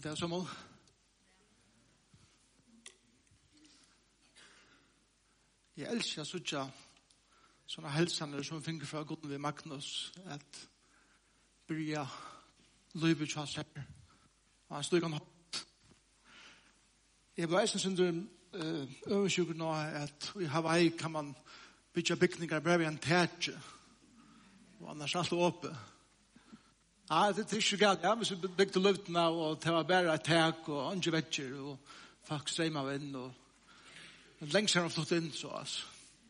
Det er som jeg elsker å sitte sånne helsene som finner fra Gud ved Magnus at börja løyve til seg og han stod kan hatt. Jeg ble eisen synder øvensjukker nå at i Hawaii kan man bygge bygninger bare ved en teater og annars alt oppe. Ja, det er ikke galt. Ja, hvis vi bygde luftene og det var bare et tak og andre vetter og folk strøm av inn og lengst har de flott inn så altså.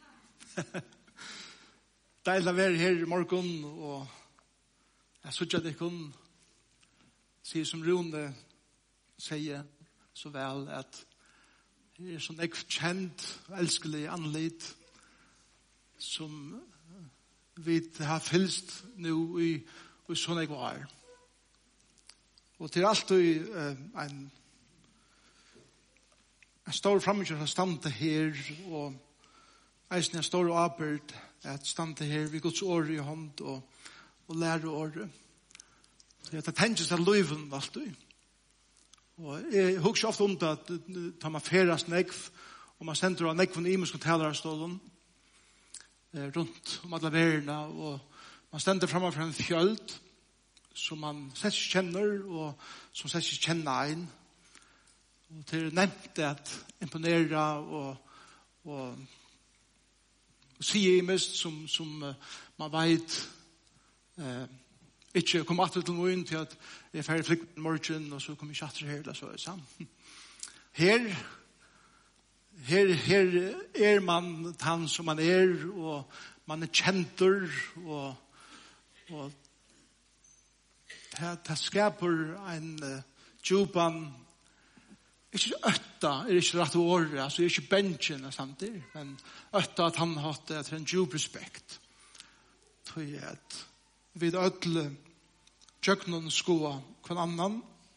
Deilig å være her i morgen og jeg synes at jeg kunne si som Rune sier så vel at det er sånn jeg kjent og elskelig anledd som vi har fylst nå i sånn jeg var. Og til alltid en stor fremmedgjør har stande her og eisen er stor arbeid at stande her ved Guds år i hånd og lære året. Så det tennes av løyven alltid. Og jeg husker ofte om det at tar man ferast negv og man sender av negven i musk og talerstålen rundt om alle verden og man stender fremme for en fjöld som man sett ikke kjenner og som sett ikke kjenner en. Og til nevnt at imponere og si mest som man vet ikke kom atter til noen til at jeg er ferdig flikk på morgen og så kommer jeg ikke atter her eller så er det samme. Her er man han som man er og man er kjenter og det skaper en djupan ikke øtta er ikke rett året altså ikke bensjen samtidig men øtta at han har hatt en djup respekt til at vi ødle tjøkkenen skoa hver annan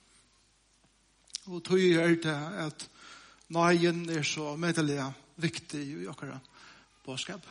og til er det at nøyen er så medelig viktig i akkurat bådskap.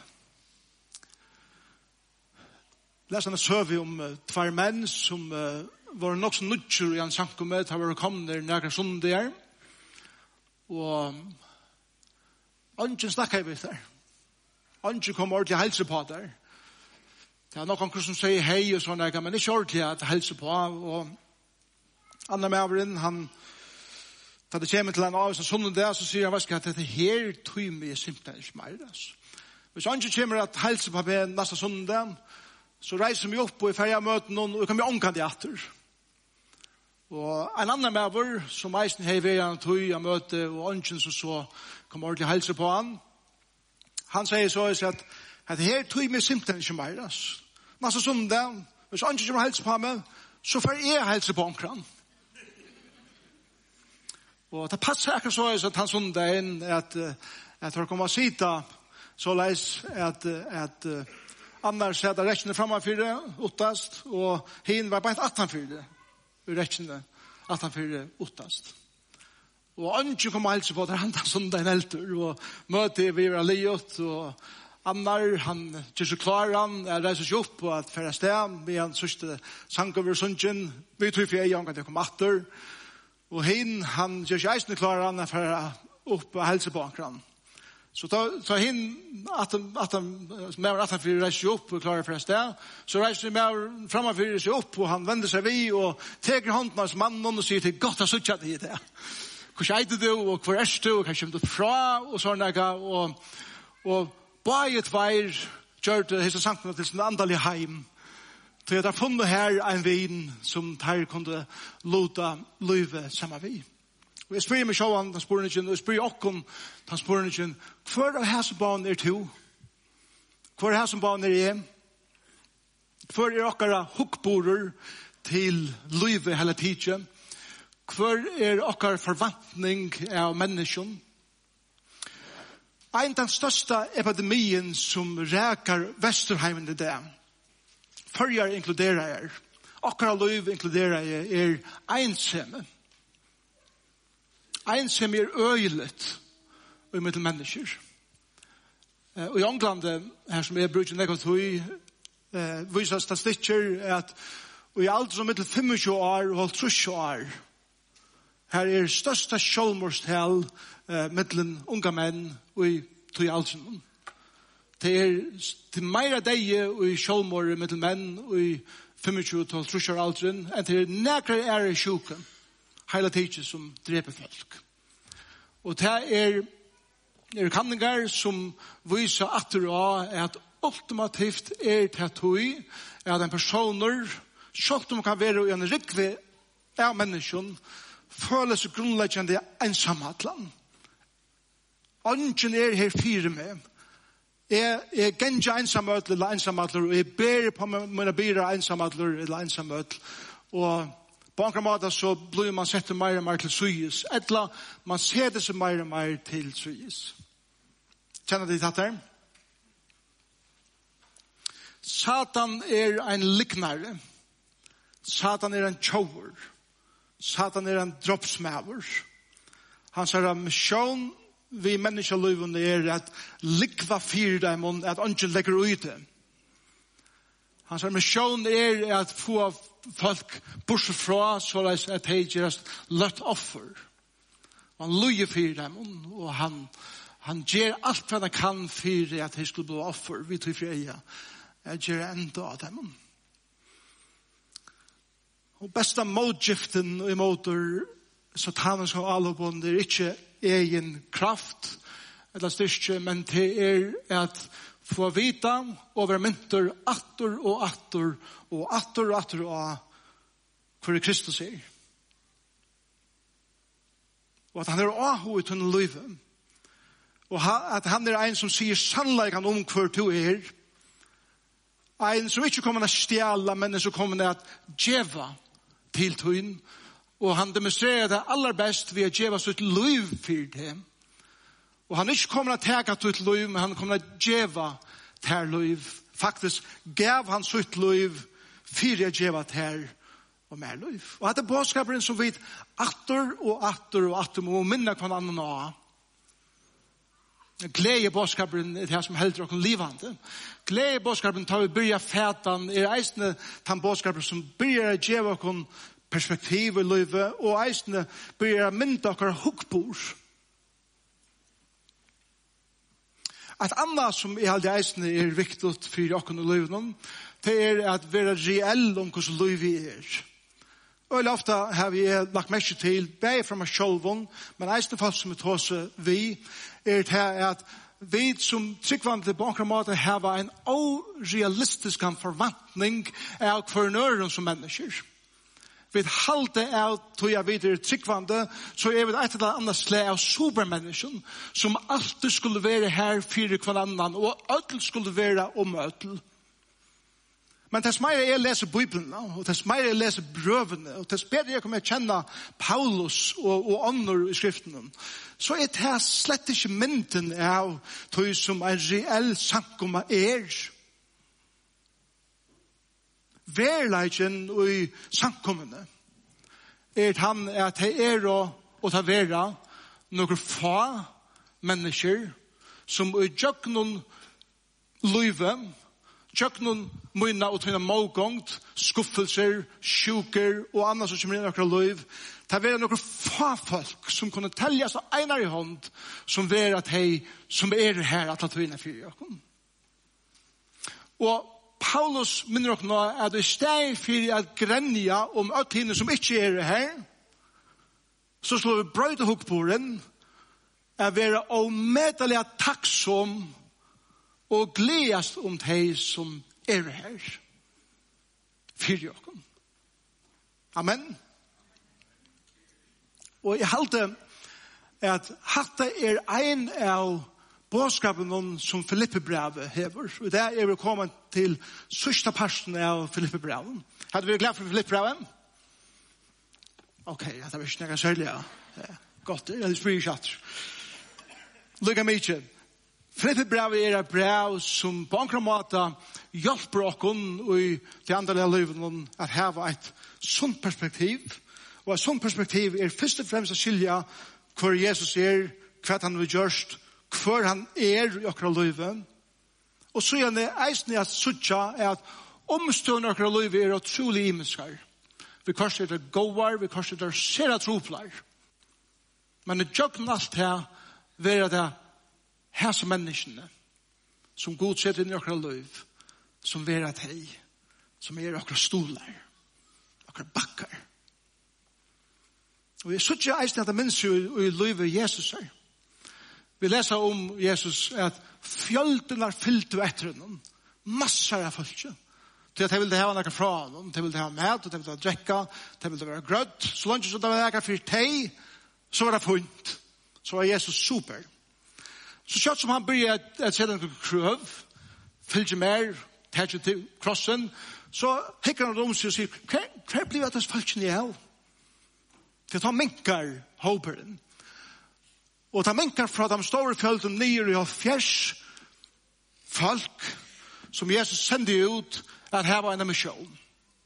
Læserne søver om tvær menn som var nok så nødgjør i en sankomet har vært kommet der nærkere sundier og ønsken snakker jeg vidt der. Ønsken kommer ordentlig helse på der. Det er noen som sier hei og sånn, men ikke ordentlig at helse på. Og Anna Maveren, han da det kommer til en av oss sånn der, så sier han at dette her tog meg simpelthen ikke mer. Hvis ønsken kommer at helse på meg nesten sånn der, så reiser vi opp og i ferdig møten og vi kommer omkant i atter. Og en annen maver som eisen hei ved han tog av møte og ønsken så kommer ordentlig helse på han sier så at her tog meg simpelthen ikke mer. Nesten sånn der, hvis ønsken kommer helse på meg, så får jeg helse på omkring. Og det passer akkurat så at han sånn der at for å komme og sita så leis at annars er det rettene framfyrir uttast, og hin var bare 18-fyrir i rettene 18-fyrir uttast. Og ønsker kom helse på det, han tar sånn den elter, og møter vi var liot, og annar, han gjør så klar han, reiser seg opp, og at færre sted, vi han sørste sang over sunnsjen, vi tror for jeg at jeg kom atter, og hin, han gjør seg eisende klar han, færre opp og helse på akkurat. Så ta hin at mer at han fyrir reiser opp og klarer for sted. Så reiser mer framfyrir seg opp og han vender seg vi og teker hånden hans mannen og sier til godt å suttja det i det. Hvor skjeide du og hvor er du og hva kommer du fra og sånn og bare tvær gjør det hese sankene til sin andalige heim. Til jeg har funnet her en vin som her kunne låta løyve sammen vi. Og jeg spyrir meg sjåan transportningen, og jeg spyrir okkom transportningen, hvor er hæsumbanen er to? Hvor er hæsumbanen er jeg? Hvor er okkara hukkborer til livet hele tiden? Hvor er okkara forvantning av mennesken? En den største epidemien som rækar Vesterheimen i det, førjar inkluderer jeg, okkara liv inkluderer jeg, er ensomme. Ensam er øyeligt i mitt mennesker. Og i England, her som jeg bruker negativ, viser statistikker at i alt som mittel 25 år og 30 år Her størsta sjølmorstel mittlen unga menn og i tog alderen. Det meira deie og i sjølmor mittlen menn og i 25-30 år alderen enn til nekrar i sjuken heila tidsi som dreper folk. Og det kanningar som viser atter av at ultimativt til tog at en personer sjølt om kan være i en rikve av mennesken føler seg grunnleggende ensamhatland. Ønsken her fire med. Jeg genja ensamøtler eller ensamøtler, og jeg ber på mine byrer ensamøtler eller ensamøtler. Og på andre måter så blir man sett mer og mer til syes. Eller man ser det som mer og mer til syes. Kjenner de tatt her? Satan en liknare. Satan en tjover. Satan en droppsmæver. Han sier at mission vi menneskeløyvene at likva fyr dem at ønske legger ut det. Han sier mission at få folk bortsett fra så at de gjøres løtt offer. Han løyer fyr dem og han gjør alt hva han kan for at de skulle bli offer. Vi tror freia. Jeg gjør enda av dem. Og besta motgiften og motor satanisk og allopånd ikke egen kraft eller styrke, men det at få vita over mynter atter og atter og atter og atter og hvor Kristus og at han ahu til en løyve og at han en som sier sannleggen om hvor du en som ikke kommer til å stjæle, men som kommer til å djeva til tøyen. Og han demonstrerer det aller best ved å djeva sitt liv for det. Og han ikke kommer til å ta til et liv, men han kommer til å djeva til liv. Faktisk gav han sitt liv for å djeva til og mer liv. Og dette bådskaperen som vet atter og atter og atter må minne hva annen av. Glede bådskaperen det som helder og livande. Glede bådskaperen tar vi byrja fætan eisne den bådskaperen som byrja djeva okon perspektiv i livet og eisne byrja mynda okar hukkbord. Et annet som i halde eisne viktig for okon i livet det at være reell om hvordan livet Og ofte har vi lagt mest til bare fra meg selv, men eisne folk som tåse vi til at vi som tryggvande på akkurat måte har en orealistisk forventning av kvarnøren som mennesker. Vi halte av tog jeg videre tryggvande, så vi et eller annet slag av supermennesken som alltid skulle være her for hver annan, og ødel skulle være om ødel. Men tess mer jeg leser Bibelen, og tess mer jeg leser brøvene, og tess bedre jeg kommer til å kjenne Paulus og andre i skriften, så det slett ikke mynden av tog som en reell sankum Verleiken i sankumene han at det å ta vera noen få mennesker som i jøknen løyve Tjøknen mynna og tøyna målgångt, skuffelser, sjuker og annet som kommer inn i akkurat liv. Det er noen få folk som kunne teljas av einar i hånd som er at hei, som her at la tøyna fyrir jokken. Og Paulus minner dere nå at i stedet for at grenja om alt henne som ikke her, så slår vi brøyde hukkboren at være omedelig takksom og gledast om de som her. Fyrir jokken. Amen. Og jeg halte at hatta en av bådskapen som Filippe-brevet hever. Og det vi kommet til sørste parten av Filippe-brevet. Hadde vi glad for Filippe-brevet? Ok, det var ikke noe særlig. Godt, det er spyrir kjatt. Lykka mykje. Filippe-brevet et brev som på en måte hjelper oss i de andre livene at ha et sånt perspektiv. Og et sånt perspektiv først og fremst å skilje hvor Jesus hva han vil gjøre, hvor han i akkurat livet. Og så er det eisen at sutja at omstående akkurat livet utrolig imenskere. Vi kanskje det gåar, vi kanskje det ser troplar. Men det jøkken alt her, være det her som menneskene, som Gud setter inn i okra liv, som være det som okra stoler, okra bakkar. Og jeg synes ikke eisen at det minns jo i livet Jesus her. Vi leser om Jesus at fjölden har fyllt og etter honom. Massar av folk. Til at de ville ha noe fra honom. De ville ha mat, og de ville ha drekka, de ville være grøtt. Så langt som det var noe for teg, så var det funnet. Så var Jesus super. Så kjøtt som han begynte at se den krøv, fyllte mer, tætje til krossen, så hikker han om seg og sier, hva blir det at folkene er? Til at han minkar håperen. Og ta minkar fra de store fjølden nere i fjers folk som Jesus sendte ut at her var en mission.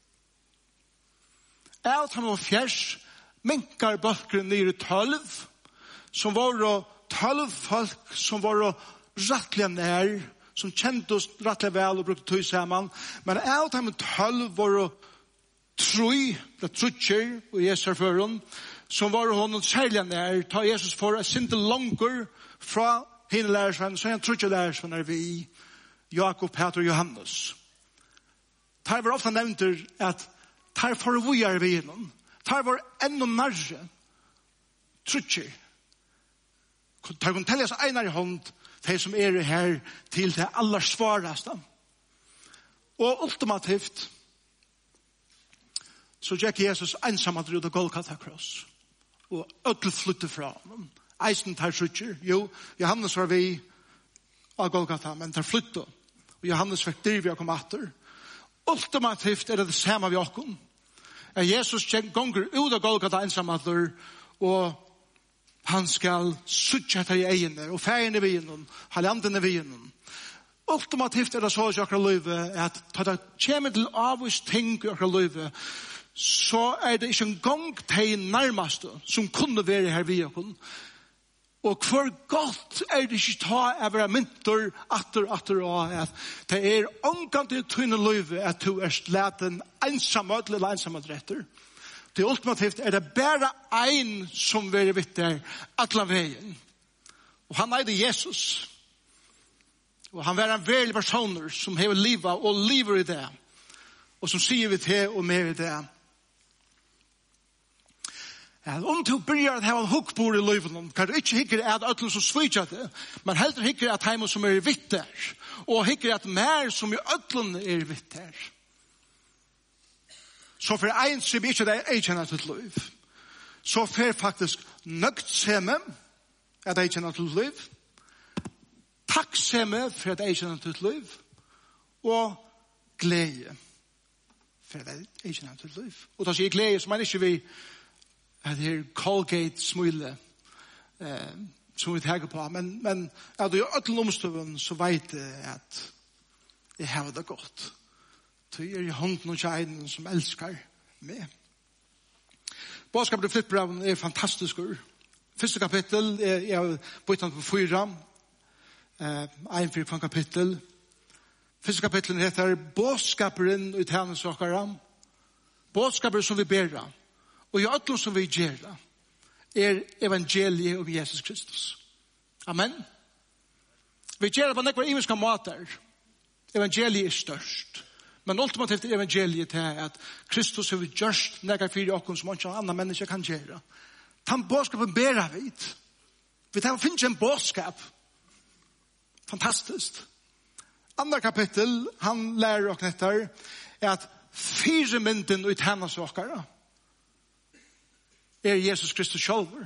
Alt han var fjers minkar balkeren nere 12 som var 12 folk som var rattliga nær som kjente oss rattliga vel og brukte tøy sammen. Men alt han 12 var trutcher og Jesus føren som var honom særlig nær, ta Jesus for å sinte langer fra henne lærersvenn, så han trutcher lærersvenn er vi, Jakob, Peter og Johannes. Det var ofte nevnt at det for vi er vi innom. Det var enda nærre trutcher. Det kunne telle seg en i hånd, de som er her til det aller svareste. Og ultimativt, så gikk Jesus ensamt ut av Golgata kross. Og ødel flytte fra ham. Eisen tar trutcher. Jo, Johannes var vi av Golgata, men tar flytte. Og Johannes fikk dyr vi å komme etter. Ultimativt er det samme vi åkken. Jesus gonger ut av Golgata ensamt, og han skal suttje etter i egene, og feierne vi innom, halvandene vi innom. Ultimativt er det så i akkurat livet, at da det kommer til avvist ting i akkurat livet, så er det ikke en gang de nærmeste som kunne være her vi oss. Og hvor godt er det ikke ta av å være mynter atter og at det er omgang til tøyne livet at du er sleten ensamme eller ensamme retter. Det ultimativt er det bare en som vil vidt der alle veien. Og han er det Jesus. Og han er en veldig personer som har livet og lever i det. Og som sier vi til og mer i det. Om du begynner at ha en hukkbord i livet, kan du ikke hikke at alle som svitser det, men heller hikke at heim som er vitt der, og hikke at mer som i alle er vitt der. Så for en som ikke er kjenner til liv, så for faktisk nøgtsomme at jeg kjenner til liv, takksomme for at jeg kjenner til liv, og glede for at jeg kjenner til liv. Og da sier jeg glede, så man ikke vil at det er Colgate-smule som vi tenker på. Men at du gjør øtlen omstøven, så vet jeg at jeg har det godt. Du er i hånden og kjæren som elsker meg. Bådskapet i flyttbreven er fantastisk. Første kapittel er byttet på 4. En for kapittel. Første kapittel heter Bådskaperen i tjeneståkere. Bådskaperen som vi ber om. Og i alle som vi gjør er evangeliet om Jesus Kristus. Amen. Vi gjør det på nekvar imenska måter. Evangeliet er størst. Men ultimativt er evangeliet til at Kristus har gjort nekvar fyrir okkur som ikke andre mennesker kan gjøre. Den bådskapen ber vi. Vi finner en bådskap. Fantastisk. Andre kapittel, han lærer oss etter, er at 4 mynden ut hennes okkara er Jesus Kristus sjálfur.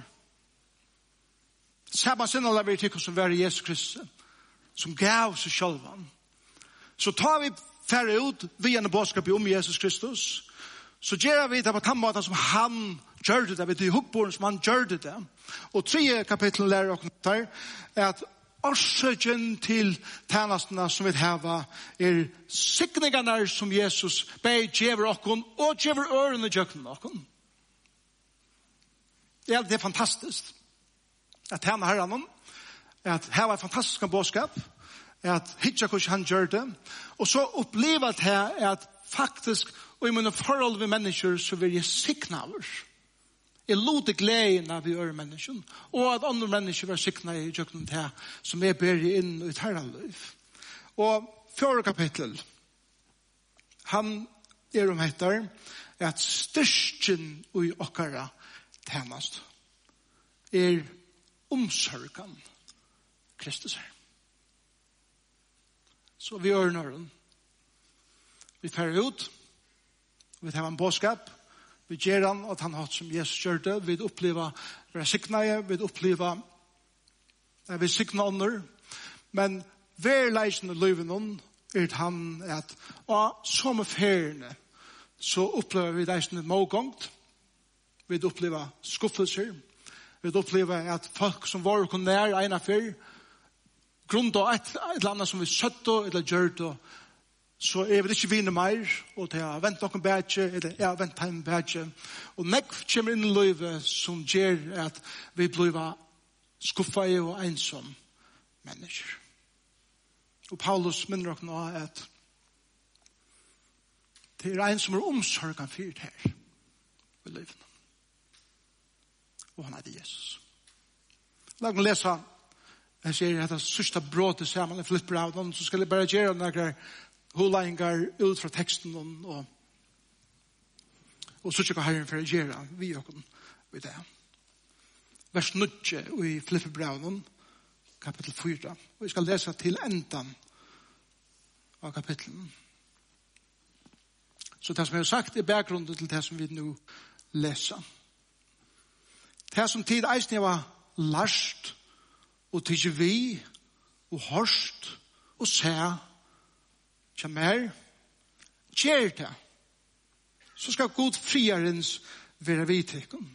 Samme sinne la vi til som var Jesus Kristus, som gav seg sjálvan. Så tar vi færre ut via en bådskap om Jesus Kristus, så gjør vi det på den måten som han gjør det, vi til hukkborden som han gjør det. Og 3 kapittel lærer oss der, er at årsøken til tjenestene som vi har er sikningene som Jesus ber gjør oss og gjør ørene gjør oss. Ja, det er fantastisk at tjene herren, at her var fantastisk bådskap, at hitja hvordan han gjør det, og så opplever det at faktisk, og i mine forhold med mennesker, så vil jeg sikne av oss. lute gleden av vi mennesken, og at andre mennesker var sikna i jøkken til som ber inn i terraliv. Og 4. kapittel, han heter at styrsten i okkara tjenest omsorgan Kristus her. Så vi den. Vi tar ut, vi tar en bådskap, vi gjør han at han har som Jesus gjør det, vi opplever resiknaje, vi opplever vi sikna under, men verleisen i livet at han at som feriene så opplever vi det som målgångt, vi opplever skuffelser, vi opplever at folk som var og nær ena fyr, grunn av et eller annet som vi søtte eller gjør det, så vi ikke vinner mer, og det har vent noen bedre, eller jeg har vent en bedre. Og nekv kommer inn i livet som gjør at vi blir skuffet og ensom mennesker. Og Paulus minner oss nå at det en som omsorgen for det her i livet. Og han heter Jesus. La oss lese, jeg sier at det sørste brådet sammen i Filippbrevet, så skal jeg bare gjøre noen hodleggingar ut fra teksten og så ikke hva Herren for å gjøre vi og ved det. Vers 9 i Filippbrevet, kapittel 4. Og vi skal lese til enden av kapitlen. Så det som jeg har sagt bakgrunnen til det som vi nå leser. Det som tid eisen var last og tidsi vi og hørst og se som gjør det, så skal god friarens være vidtikken.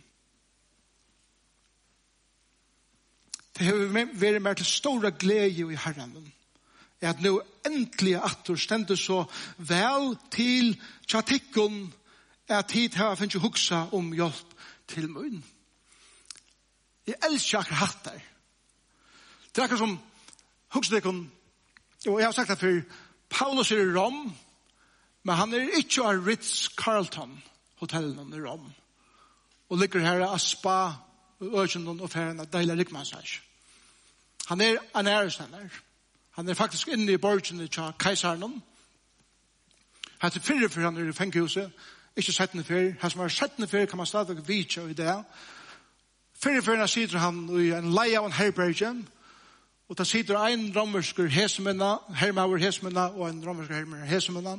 Det har vært mer til store glede i Herren, at nå endelig atter stender så vel til tjatikken at tid har jeg finnet huksa om hjelp til munn. Jeg elsker akkurat hatt der. Det akkurat som hukstikken, og jeg har sagt det før, Paulus i Rom, men han ikke av Ritz-Carlton hotellen i Rom, og ligger her i Spa og Økjenden og ferien av deilig rikmassasje. Han en ærestender. Han faktisk inne i borgen til keiseren. Han fyrre for han i fengehuset, ikke 17 fyr. Han som var 17 fyr kan man stadig vite i det. Fyrre for han sitter han i en leie av en herbergen, og da sitter en romersker hesemenna, hermauer hesemenna, og en romersker hermauer hesemenna.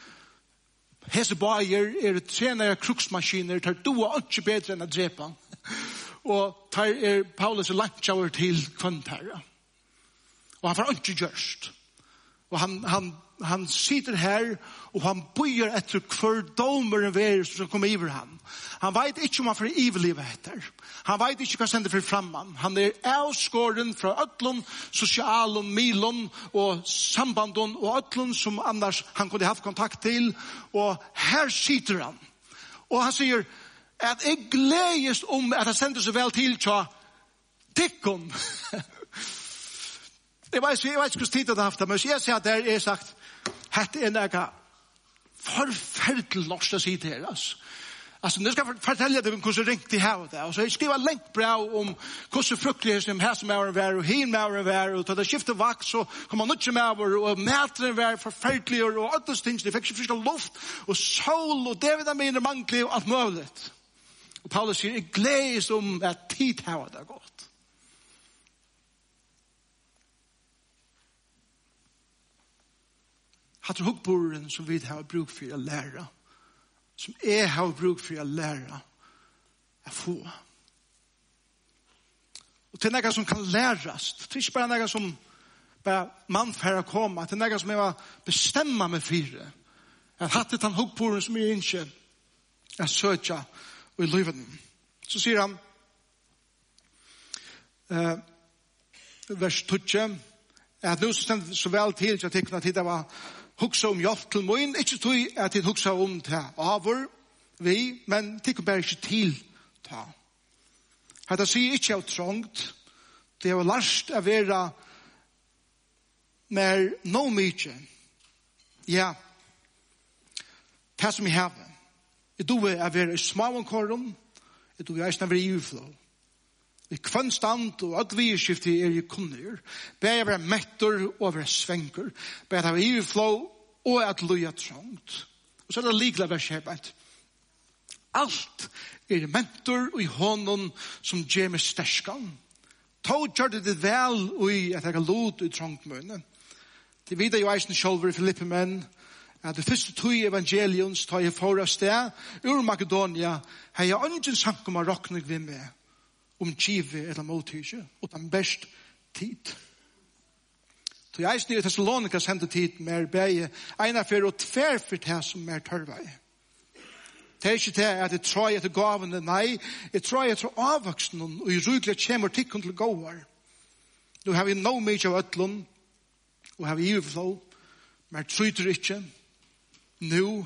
Hesebaier trenere kruksmaskiner, tar doa ikke bedre enn å drepe. Og tar Paulus langt over til kvantherre. Og han får ikke gjørst. Og han sitter her, og han bøyer etter hver domeren ver som skal komme over han. Han vet ikke om han får ivelivet etter. Han vet ikke hva sender for framman. Han avskåren fra ødlån, sosialen, milon og sambanden og ødlån som annars han kunne haft kontakt til. Og her sitter han. Og han sier at jeg gledes om at han sender så vel til tikkon. Jeg vet ikke hvordan tid det har haft det, men jeg sier at det er sagt at det noe forferdelig norsk å si til her. Altså, nå skal jeg fortelle deg hvordan ringt de her og det. Og så jeg skriver lengt bra om hvordan fruktelig som her som er å være, og hin er å være, og da det skifter vakt, så kommer nødt til med over, og mæteren være forferdelig, og alle ting, de fikk ikke frisk luft, og sol, og det vil de mine mangler, og alt mulig. Og Paulus sier, jeg gledes om at tid her det godt. Hatt hukkboren som vi har bruk for å lære, som jeg har bruk for å lære, er få. Og til noe som kan læres, det er ikke bare noe som bare man får komme, det er noe som jeg var bestemmet meg for. Jeg har hatt den hukkboren som jeg ikke er søtja i livet. Så sier han, vers 12, at nå stender så vel til at jeg kunne tid av hugsa om hjelp til min, ikke tog at jeg hugsa om det over vi, men det kan bare ikke til ta. Dette sier ikke av trångt, det er lært å være mer no mye. Ja, det som jeg har. Jeg doer å være i smavankoren, Du er eisne veri uflå. I kvanstand og alt virskifti i kunnir. Bæg være mettor og være svenker. Bæg være uflå og at loja trångt. Og så det likla vers her bænt. Alt mentor og i hånden som gjør meg sterskan. Tå gjør det vel og i at jeg har lot i trångt mønne. Det vidar jo eisen sjolver i Filippi menn at det første tog evangelions tar jeg for av sted ur Makedonia har jeg ungen sankum av rokning vi med kive eller mottidje og den best tid. Så jeg eisen i Thessalonika sendte tid med beie einafer og tverfer til som tørvei. Det ikke det at jeg tror etter gavene, nei, jeg tror etter avvoksen og i rydelig kommer tikkun til gåvar. Nå har vi no mye av øtlun og har vi overflå, men tryter ikke. Nå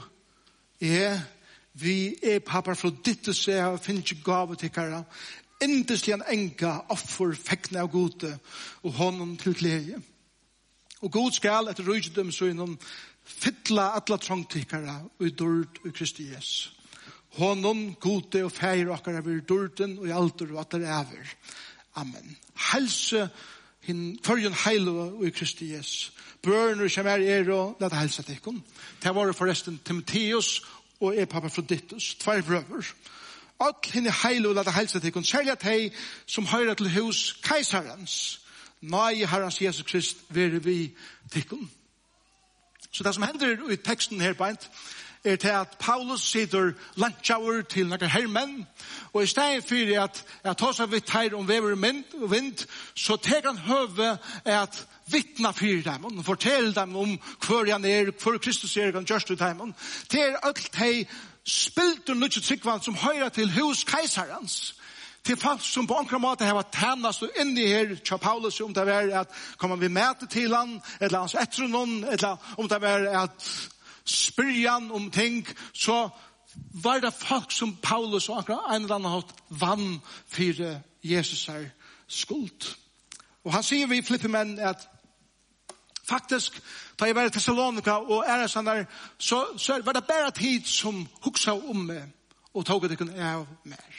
vi pappa fra ditt å se og finner ikke gave til kæra. Endeslig en enka offer fekkne av gode og hånden til glede. Og god skal etter rydgjødom så innom fytla atla trongtikkara og i dord og Kristi Jesus. Honom gode og feir okkar av dorden og i alder og at det er. Amen. Helse førjen heilu og i Kristi Jesus. Børner som og lette helse til ikon. Det var forresten Timotheus og Epaphroditus, 2 brøver. Alt henne heilu og lette helse til ikon, særlig at hei som høyrer til hus keisarens. Nei, Herrens Jesus Krist, være vi til ikon. Så det som hender i teksten her beint, til at Paulus sitter landsjauer til noen hermenn, og i stedet for at ta seg vidt her om vever og vind, så tar han høve at vittna for dem, og fortelle dem om hvor han hvor Kristus han gjørst ut dem. Til alt de spilt og nødvendig tryggvann som høyrer til hos keisarens, til folk som på ankra måte har tennast og inni her til Paulus, om det var at kommer vi med til han, eller hans etter noen, eller om det var at spyrjan om ting, så var det folk som Paulus og akkurat en eller annen hatt vann for Jesus er skuld. Og han sier vi i Filippi menn at faktisk, da jeg var i Thessalonika og sånn der, så var det bare tid som huksa om meg og tog det kunne av mer.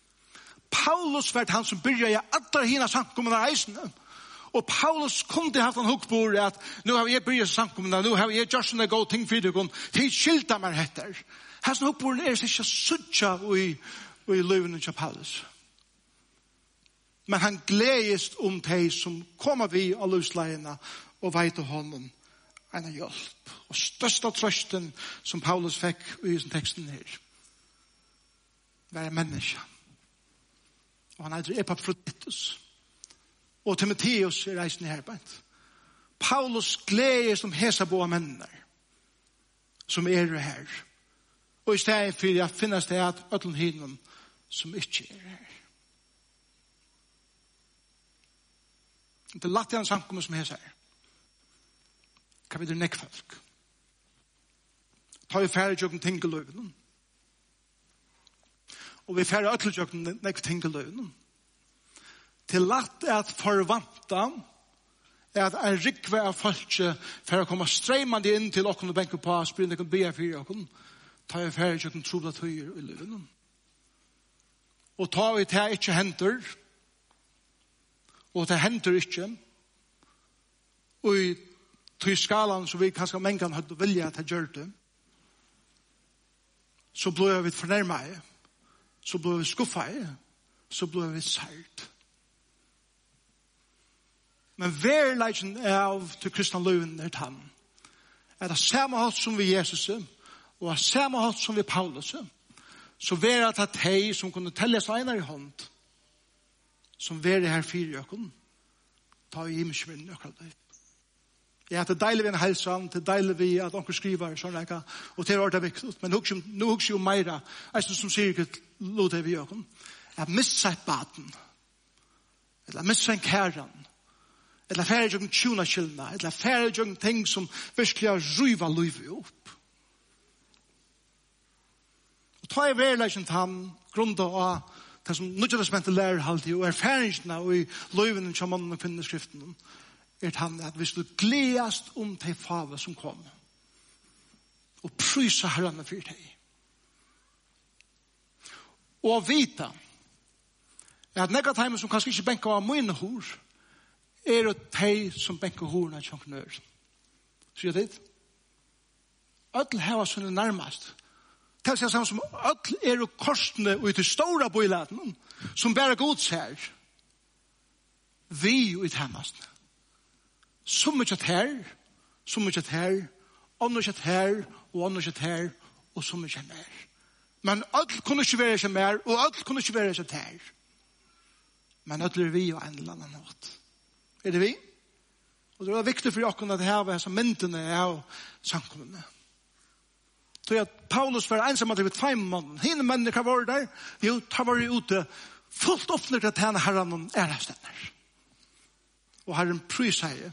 Paulus var han som byrja i alle hina sankumene reisene. Og Paulus kunne haft en hukkbord at nu har jeg bryr samkomna, nu har jeg gjort sånne gode ting for dere, til skilta meg etter. Hans hukkbord ikke suttja i løvene til Paulus. Men han gledes om de som kommer vi av løsleiene og veit av hånden en hjelp. Og største trøsten som Paulus fikk i teksten her, være menneske. Og han heter Epaphroditus. Og Timotheus reisen i herbeid. Paulus gleder som hesa på mennene som her. Og i stedet for jeg finnes det at øtlen hinnom som ikke her. Det er lagt igjen samkommet som hesa her. Hva vil det nekk folk? Ta vi færre jøkken tingeløyven. Og vi færre øtlen nekk tingeløyven. Til lagt at forvanta at en rikve av folk for å komme streimende inn til åkken og benke på oss, begynne å be for åkken, ta vi ferdig til åkken trobla tøyer i livet. Og ta vi til ikke henter, og det henter ikke, og i tøy skalan så vi kanskje mengen hadde vilja at jeg gjør det, så blir vi fornærmet, så blir vi skuffet, så blir vi sært. Men verleiken av til kristne løven han. Det samme hatt som vi Jesus, og det samme hatt som vi Paulus. Så var det at de som kunne telle seg inn i hånd, som var det her fire økken, ta i imensminn akkurat det. Ja, det deilig vi en helsan, det deilig vi at onker skriver sånn ekka, og det er det viktig. Men nå husker jo meira, som sier ikke lov det vi økken, at missa et baden, eller missa en kæran, eller færre jøkken tjunakilna, eller færre jøkken ting som virkelig har ryva livet opp. Og ta i verleggen til han, grunda av det som nødvendig lærerhaldig, og erfaringene og i livene til mannen og kvinneskriften, han at hvis du gledast om de fave som kom, og prysa herrene for deg, og vita at negativt som kanskje ikke benker av mine hår det de som benker hårene som knør. Sier det? Ødel heva sånne nærmest. Det er samme som ødel korsene og til store bøyladen som bare gods her. Vi og i temmest. Så mye her, så mye her, og mye her, og mye her, og så mye mer. Men ødel kunne ikke være ikke mer, og ødel kunne ikke være ikke her. Men ødel vi og en eller annen nåt. Det vi? Og det var viktig for dere at det her var disse myndene av samkommende. Så at Paulus var ensam til 2 måneder. Hine mennene kan være der. Jo, ta var ute fullt åpnet til at henne herren stender. Og herren pryseier.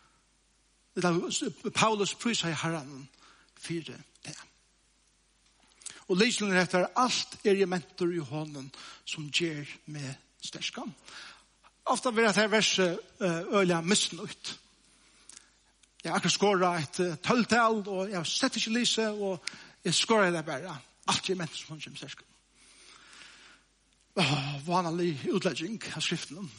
Paulus pryseier herren 4 det. Og lesningen etter alt i mentor i hånden som gjør med sterskan. Ofta vil jeg ta verset øyelig misnøyt. Jeg har akkurat skåret et 12-tall, og jeg har sett ikke lyset, og jeg skåret det bare. Alt er ment som hun kommer stersk. Vanlig utlegging av skriften.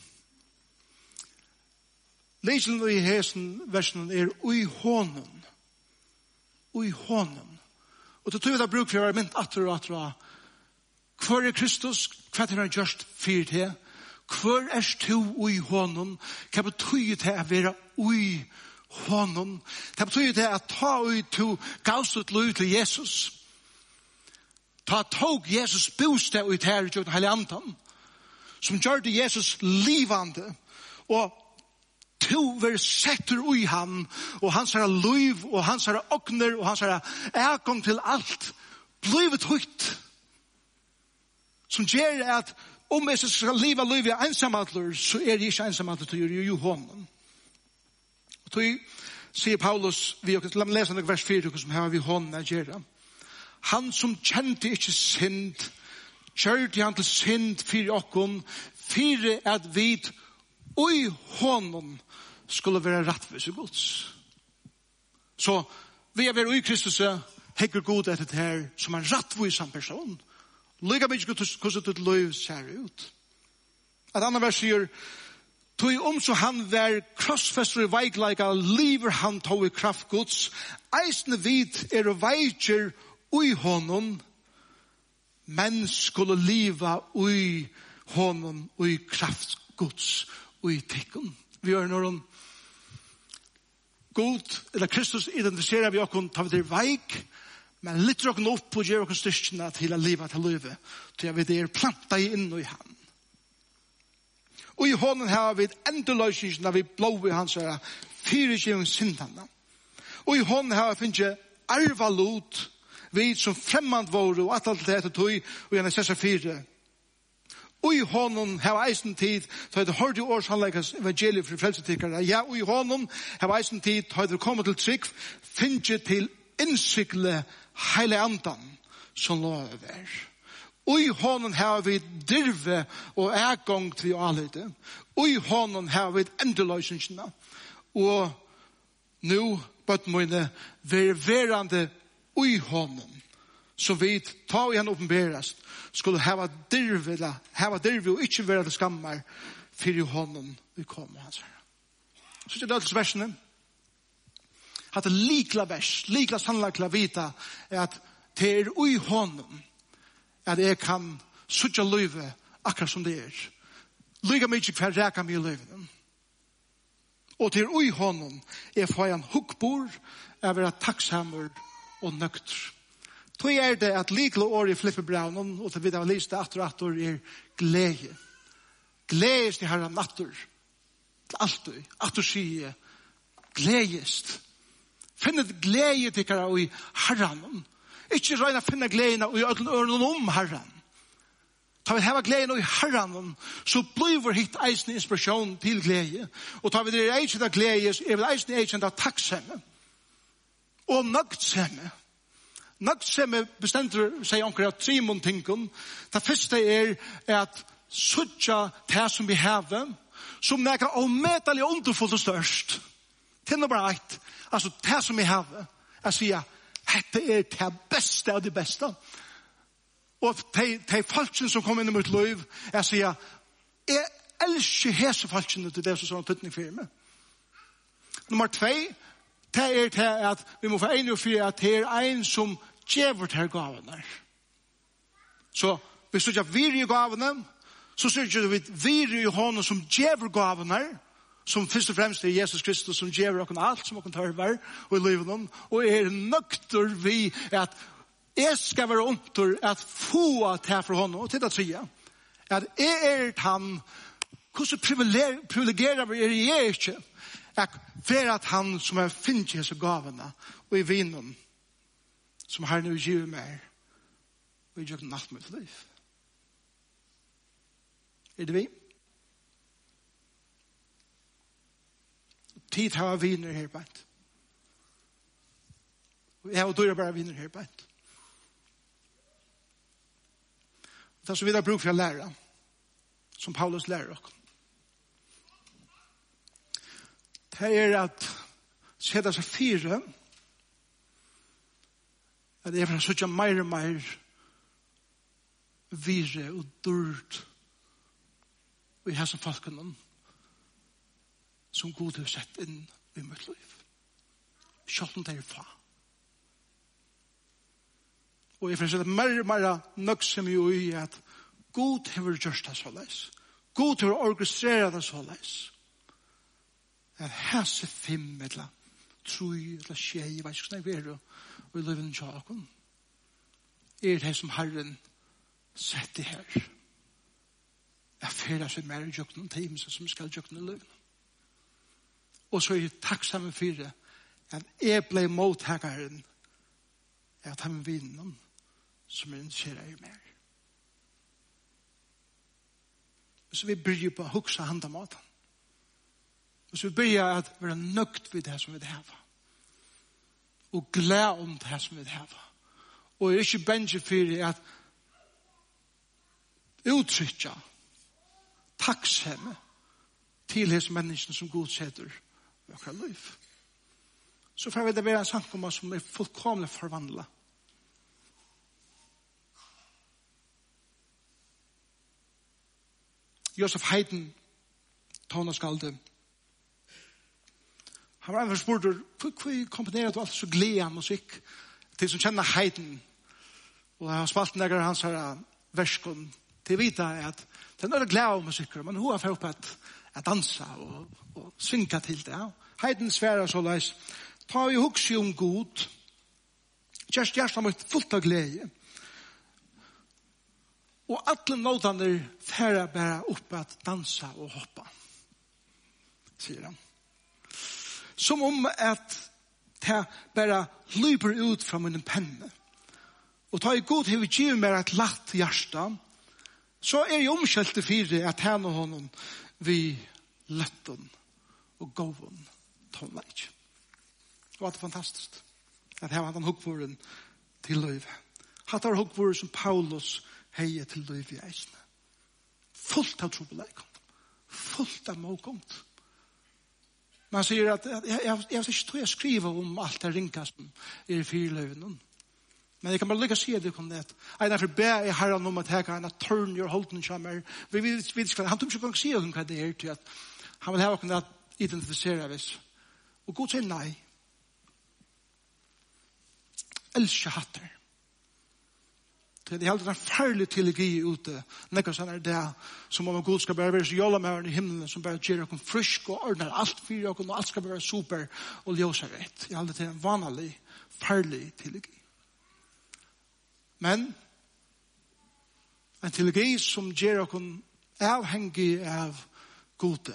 Lesen i hesen versen ui hånden. Ui hånden. Og det tror jeg det bruk for å være mynt atter og atter. Hvor Kristus? Hva er det gjørst fyrt her? Hvor du ui hånden? Hva betyr det å være ui hånden? Det betyr det å ta ut til gausut liv til Jesus. Ta tog Jesus bostad ut her i Jøden Heilig Andan, som gjør det Jesus livande, og to ver setter ui han, og hans er liv, og hans er åkner, og hans er ægong til alt, blivet høyt, som gjør at om jeg skal leve livet ensamadler, så er det ikke ensamadler til å gjøre jo hånden. Og så sier Paulus, la meg lese vers 4, som har vi hånden å gjøre. Han som kjente ikke synd, kjørte han til synd for okken, for at vi i hånden skulle være rettvis og gods. Så vi er ved i Kristus, hekker god etter det her, som en rettvis person. Lyga mykje hvordan ditt liv ser ut. Et annet vers sier, tog så han var krossfester i veikleika, liver han tog i kraft gods, eisne vid veikjer ui honom, men skulle liva ui honom ui kraft gods ui tikkun. Vi gjør noen god, eller Kristus identifiserer vi okkur, tar vi det veik, men litt råkken opp og gjør okkur styrkene til å liva til livet, til vi det planta inn i han. Og i hånden har vi endeløsningen av vi blå i hans her, 4 syndene. Og i hånden har vi finnet arvalot, vi som fremmand våre, og alt det etter tog, og gjerne 6-4. Og i hånden har eisen tid, så er det hørt i årshandleggers evangeliet for frelsetikkere. Ja, og i hånden har eisen tid, så er det kommet til trygg, finnet til innsikle heile andan som lover. Og i hånden har vi dirve og ægong til alite. Og i hånden har vi endeløsningsene. Og nå, bøttmøyne, verande i hånden, så vi ta igjen åpenberast, skulle hava dirve og ikke være det skammer for i hånden vi kommer hans her. Så det er det versene. At det likla vers, likla sannlagla vita, er at det er ui hånden at jeg kan sutja løyve akkurat som det er. Lyga mykje hver reka mye løyve. Og til ui hånden er for en hukkbord er være takksammer og nøkter. Tog er det at likla år i Filipperbrevnen, og til vi har lyst det atter er glede. Gledest i herren atter. Alltid. Atter sige. Gledest. Finnet glede til hver i herren. Ikke røyne finne gleden i øren om herren. Ta vi heva gleden i herren, så blir hitt eisen inspirasjon til glede. Og ta vi det eisen av glede, er vi eisen av takksomme. Og nøgtsomme. Nøgtsomme bestemte seg omkring 3 måneder. Det første er at suttja det som vi hever, som nekker omettelig underfullt og størst. Til nummer 1. Altså det som vi hever. Jeg sier, dette er det beste av det beste. Og de falskene som kom inn i mitt liv, jeg sier, jeg elsker hese falskene til det som har tøtning for meg. Nummer 2, det er til at vi må få en og fire at det er en som gjever til gavene. Så hvis du ikke virer i gavene, så sier vi virer i hånden som gjever gavene, som først og fremst er Jesus Kristus, som gjever oss alt som oss tørver og i livet, og er nøkter vi at jeg skal være under at få til for honom, og til det sier at jeg er han, hvordan privilegerer vi jeg ikke, at være at han som har finnet disse gavene og i vinen, som har nå givet meg, og jeg gjør natt mitt liv. Er det vi? Tid har jeg viner her beint. Jeg og du er bare viner her beint. Det er så videre bruk for å lære, som Paulus lærer oss. Det er at sette seg 4, at jeg får søtte mer og mer vire og dyrt og i her som folkene som Gud har sett inn i mitt liv. Selv om det er fa. Og jeg får sette mer og mer nøksom i at Gud har gjort det så leis. Gud har orkestreret det så leis. At hese 5 eller 3 eller 6, jeg vet ikke hvordan jeg er og i livet tjaken er det som Herren setter her. Jeg fører seg mer i jøkken time som skal jøkken i livet. Og så er jeg takksomme for det at jeg ble mottakeren at han vil vinne noen som initierer i mer. Så vi begynner på å huske handamaten. Så vi begynner at være nøgt ved det som vi har. Og glede om det som vi har. Og ikke benge for at uttrykke takksomme til hos menneskene som Gud setter i vårt liv. Så får vi det være en samkommer som er fullkomlig forvandlet. Josef Haydn, tonaskalde, han var spurt, hvor komponerer du alt så glede musikk til som kjenner Haydn, og jeg har spalt nægere hans her verskon til å vite at det er noe glede musikker, men hun har fått på at danse og synge til det. Haydn sværer så løs, ta vi hukse om god, kjærst hjertet mitt fullt av glede, og alle nådene færre bare opp at danse og hoppe, sier han. Som om at det bare løper ut fra min penne. Og ta i god til vi giver meg et latt hjerte, så er jeg omkjelt til 4 at han og honom vi løtten og gåven tonleik. Det var fantastisk at her var han hukkvoren til løyve. Hatt var hukkvoren som Paulus heier til løyve i eisene. Fullt av trobeleik. Fullt av målkomt. Man sier at jeg tror jeg skriver om alt det ringa som er i 4 løyven. Men jeg kan bare lykke å si det om det. Jeg derfor ber jeg herren om at jeg kan turn your holdning kommer. Han tror ikke å si om hva det er til at han vil ha å identifisere oss. Og Gud sier nei. Elsker hatter. Det er helt en farlig teologi ute. Nekker sånn er det som om Gud skal bare være så jolla med i himmelen som bare gjør dere frisk og ordner alt for dere og alt skal være super og ljøse rett. Det er alltid en vanlig farlig teologi. Men en teologi som gjør dere avhengig av gode.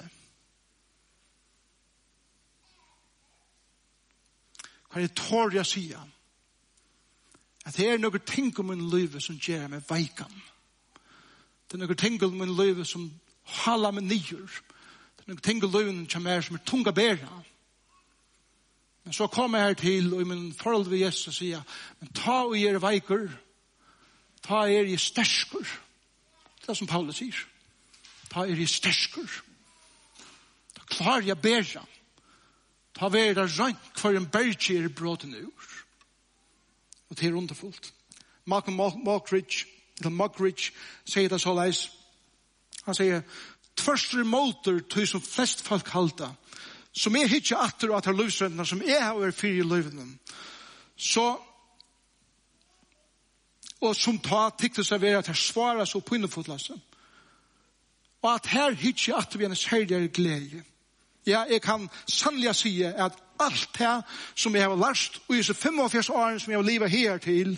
Hva er det tår jeg sier? At det er noen ting om min liv som gjør meg veikan. Det er noen ting om min liv som haler meg nyer. Det er noen ting om livet som er tunga bæra. Men så kommer jeg her til, og i min forhold til Jesus sier, men ta og gjør veiker, ta og gjør stersker. Det er som Paulus sier. Ta og gjør stersker. Da klarer jeg bæra. Ta og gjør rønt hver en berg er bråten ur. Og det er underfullt. Malcolm Mockridge, Muggeridge sier det så leis. Han sier, tvørster motor til som flest folk halda, som hitje atter og atter livsrøntene, som har fyr i livene. Så, og som tykte seg være at her svarer så på innefotlassen. Og at her hitje atter vi en særligere glede. Ja, jeg kan sannelig si at alt det som jeg har lært, og i så 45 årene som jeg har livet her til,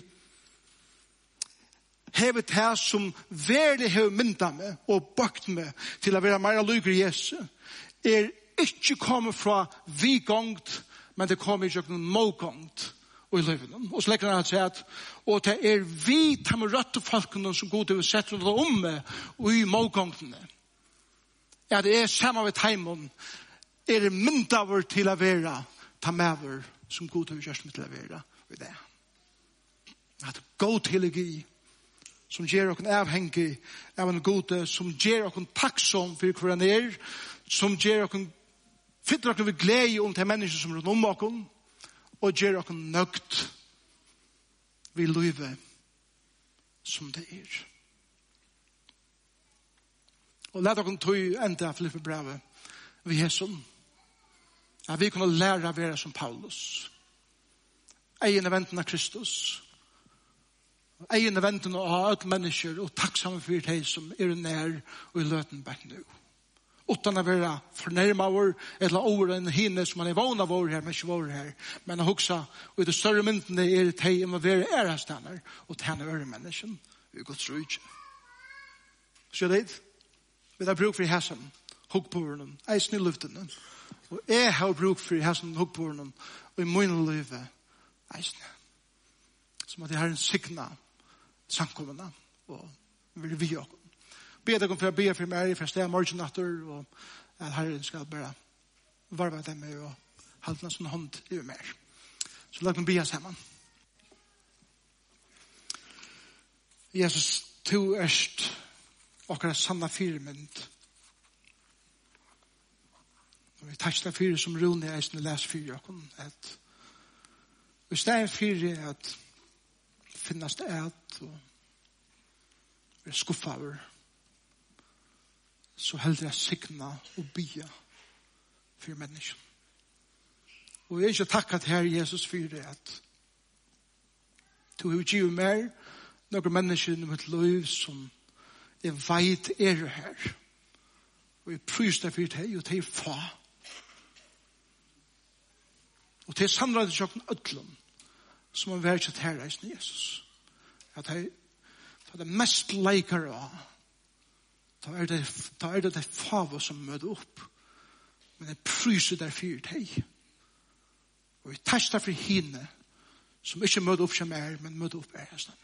hever det som verlig har myndet meg og bakt meg til å være mer lykker Jesus, ikke kommet fra vi-gongt, men det kommer ikke noen må-gongt i livet. Og så legger han at og det vi tar med røtte folkene som god til å sette det om meg og i må-gongtene. Ja, det sammen med heimen det myndaver til å være ta med som god til å gjøre til å være ved det. At gå til å gi som gjør oss avhengig av en gode, som gjør oss takksom for hver han som gjør oss fyller oss ved glede om til mennesker som rundt om oss, og gjør oss nøgt ved livet som det Og let oss tog enda Filippe brevet vi er sånn. At vi kunne lære å være som Paulus. Egen venten av Kristus. Egen venten av alle mennesker og takksomme for de som nær og i løten bak nå. Utan å være fornærmet eller over en hinne som man vana vår her, men ikke vår her. Men å huske, og i det større myndene det om å være ærestandard og tjene øre mennesken. Vi går tro ikke. Så det vi har bruk for hæsen, hukkbordene, eisen i luftene. Og jeg har bruk for hæsen, hukkbordene, og i min livet, eisen. Som at jeg har en signa samkommende, og vil vi også. Be deg om for å be for meg, for å stå morgen natter, og at Herren skal bare varve dem med og halte en sånn hånd i meg. Så la dem be sammen. Jesus, to erst akkurat sanna firmynd. Og vi takk deg fyrir som Rune eisen les fyrir okkur, at vi stedet fyrir at finnes det et og vi skuffa over, så heldig jeg signa og bia for mennesken. Og jeg ikke takkat her Jesus fyrir at du har givet mer noen mennesker i mitt liv som jeg vet her. Og jeg pryster for det, og det fa. Og det samlet ikke noen ødlom som har vært til herreisen Jesus. At det mest leikere av da det fava som møter opp. Men jeg pryser der for det. Og jeg tester for henne som ikke møter opp som men møter opp herreisen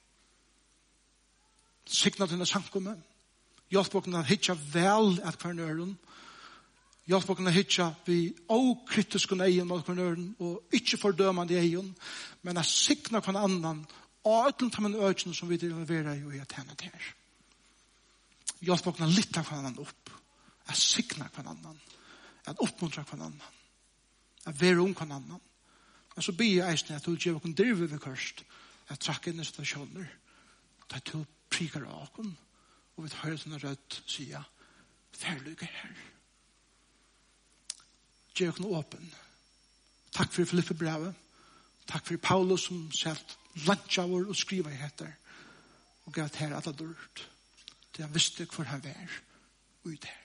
signa denne samkommet. Hjelp oss hitja vel at kvarnøren. Hjelp oss hitja vi okritiske egen mot kvarnøren og ikke fordømende egen, men at signa kvarn annan og utlent av en økene som vi leverer jo i at henne til. Hjelp oss litt av kvarn annan opp. At signa kvarn annan. At oppmuntra kvarn annan. At være kvarn annan. Men så blir jeg eisen at du gjør oss drive ved kørst. At trakke inn i situasjoner. Det er prikar av oss, og vi tar høyre til en rødt sida, ferlykke her. Gjør oss åpen. Takk for Filippe brevet. Takk for Paulus som selv lunsjavur og skriver etter, og gav her alle dørt. Det jeg visste hvor han var ut her.